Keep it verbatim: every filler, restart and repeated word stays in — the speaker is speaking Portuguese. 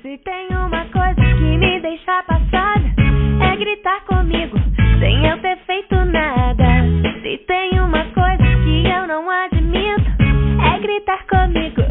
Se tem uma coisa que me deixa passada, é gritar comigo sem eu ter feito nada. Se tem uma coisa que eu não admito, é gritar comigo